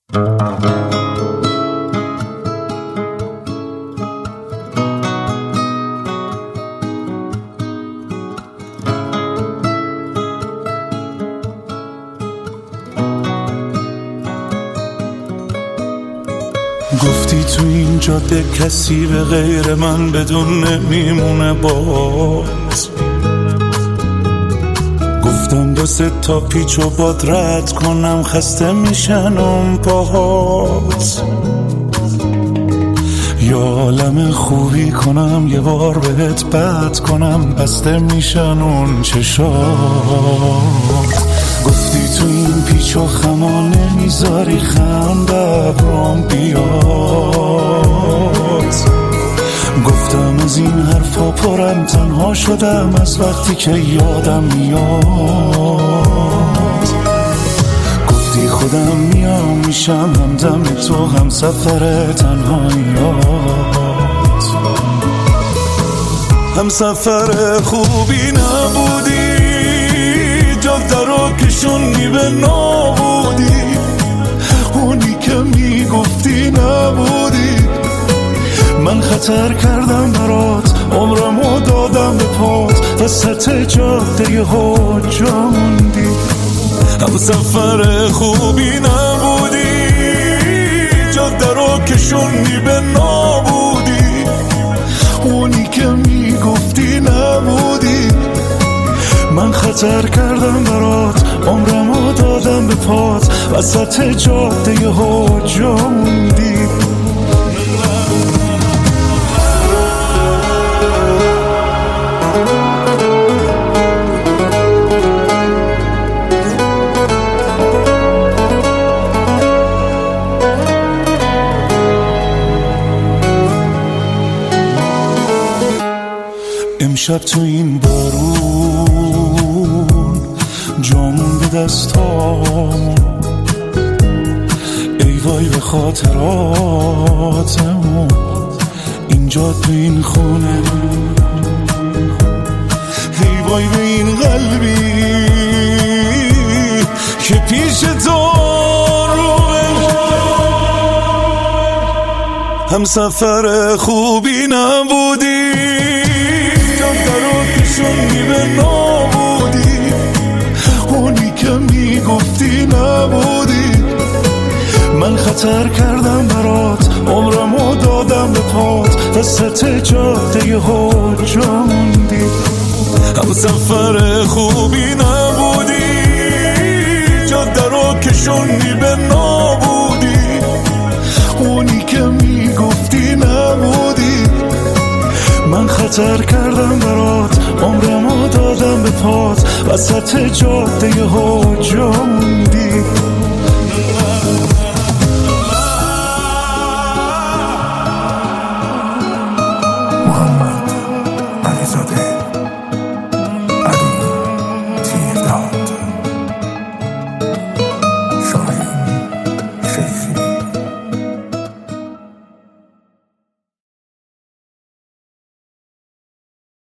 گفتی تو این جاده کسی به غیر من بدون نمیمونه باز. گفتم 2-3 تا پیچ و باد رد کنم، خسته میشن اون پاهات. یا عالم خوبی کنم یه بار بهت بد کنم، بسته میشن اون چشات. گفتی تو این پیچ و خما نمیذاری خنده ابرام بیاد. گفتم از این حرفا پرم، تنها شدم از وقتی که یادم میاد. گفتی خودم میام میشم همدم تو، هم سفر تنهاییات. هم سفر خوبی نبودی، جاده رو کشوندی به نابودی. اونی که میگفتی نبودی. من خطر کردم برات، عمرمو دادم به پات، وسط جاده ها جا موندی. هم سفر خوبی نبودی، جاده رو کشوندی به نابودی. اونی که میگفتی نبودی. من خطر کردم برات، عمرمو دادم به پات، وسط جاده ها جا موندی. امشب تو این بارون جامون به دستام، ای وای به خاطراتم. اینجا تو این خونه، ای وای به این قلبی که پیش تو روه. هم سفر خوبی نبودی، کشوندی به نابودی. اونی که میگفتی نبودی. من خطر کردم برات، عمرمو دادم به پات، وسط جاده ها جا موندی. هم سفر خوبی نبودی، جاده رو کشوندی به نابودی. اونی که میگفتی نبودی. من خطر کردم برات، عمرمو دادم به پات، وسط جاده ها جا موندی.